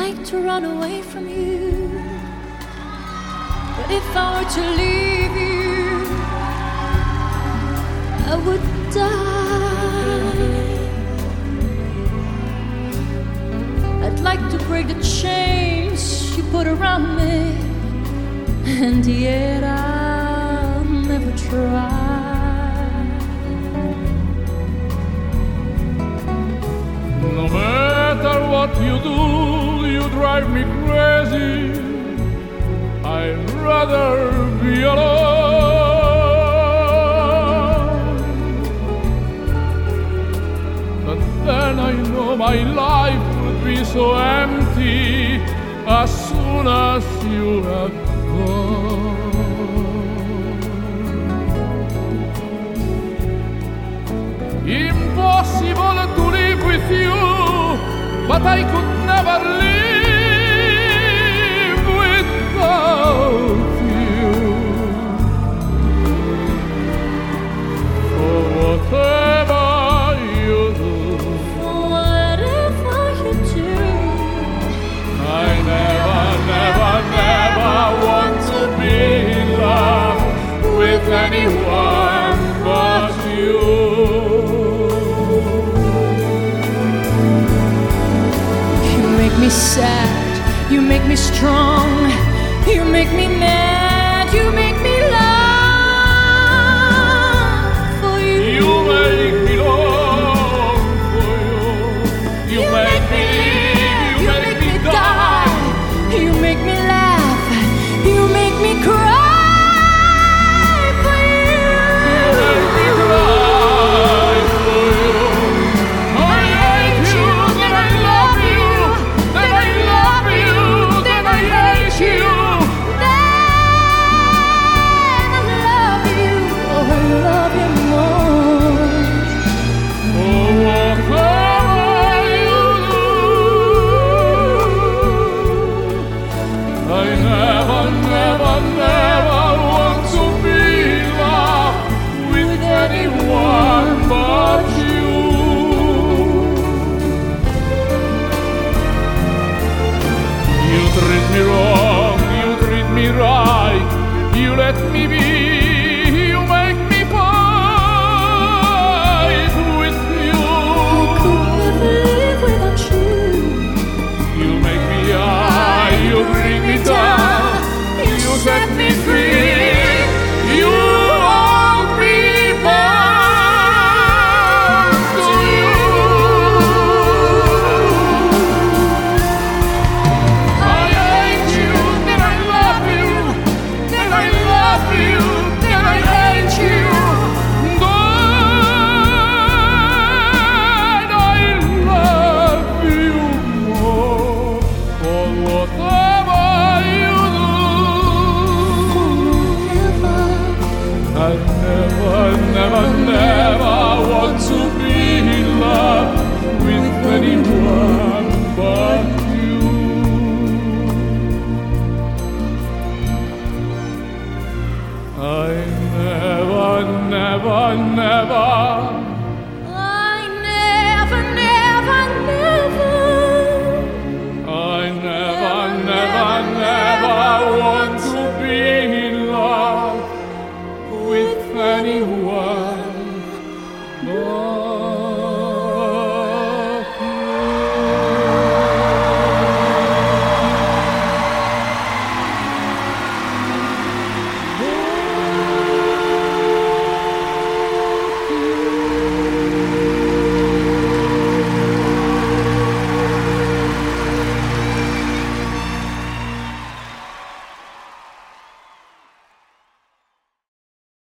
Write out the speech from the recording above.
like to run away from you, but if I were to leave you, I would die. I'd like to break the chains you put around me, and yet I'll never try. No matter what you do, you drive me crazy. I'd rather be alone. But then I know my life would be so empty as soon as you have gone. Impossible to live with you, but I could never live without you. For whatever you do, Whatever you do, I never, never, never want to be in love with anyone but you. you make me sad, you make me strong, you make me mad, you make me love for you. You make me long for you. You make me live, you make me die. You make me laugh, you make me cry for you. You make me cry for you. I hate you, then I love you, then I love you, then I hate you. Then I love you, oh, I love you more. Oh, whatever you do, I never, never, never want to be in love with anyone but you. You treat me wrong, you treat me right, you let me be, you make me fight with you. Could never live without you. You make me high, you bring me down, you set me free, you hold me bound to you. I hate you, then I love you, then I love you, then I hate you. Then I love you more. For whatever you do, I never, never, never want to be in love with anyone but you. I never, never, never